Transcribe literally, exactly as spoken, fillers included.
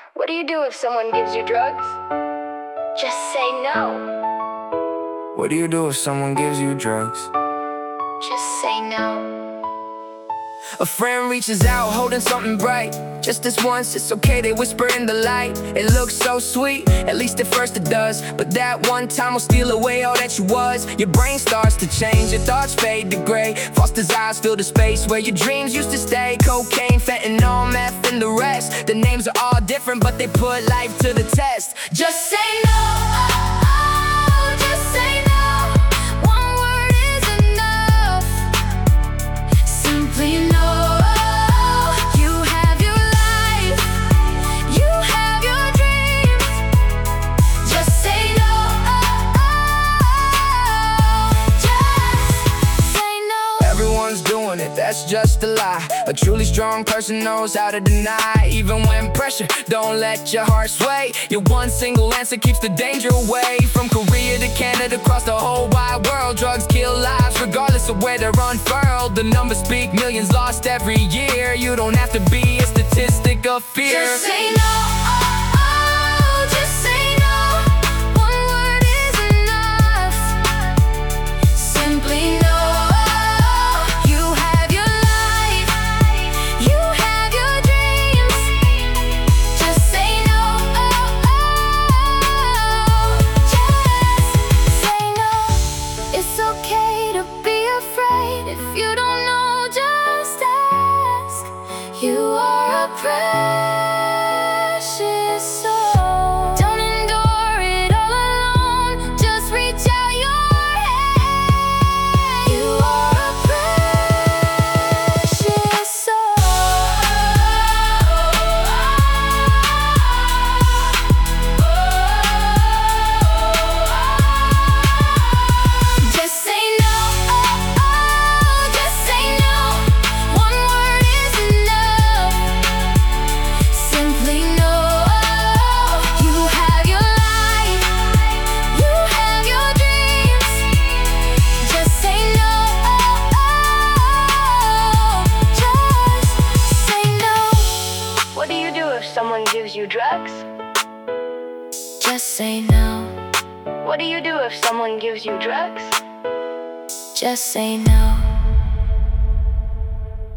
What do you do if someone gives you drugs? Just say no. What do you do if someone gives you drugs? Just say no. A friend reaches out holding something bright. Just this once, it's okay, they whisper in the light. It looks so sweet, at least at first it does. But that one time will steal away all that you was. Your brain starts to change, your thoughts fade to gray. False desires fill the space where your dreams used to stay. Cocaine, fentanyl, meth, and the rest. The names are all different, but they put life to the test. Just say no. Just say no. One word is enough. Simply no. That's just a lie. A truly strong person knows how to deny. Even when pressure, don't let your heart sway. Your one single answer keeps the danger away. From Korea to Canada, across the whole wide world, drugs kill lives regardless of where they're unfurled. The numbers speak, millions lost every year. You don't have to be a statistic of fear. Just say no. You are a precious soul. Don't endure it all alone. Just reach out your hand. You are a precious soul. Just say no. Just say no. One word is enough. Simply no. You have your life. You have your dreams. Just say no. Just say no. What do you do if someone gives you drugs? Just say no. What do you do if someone gives you drugs? Just say no.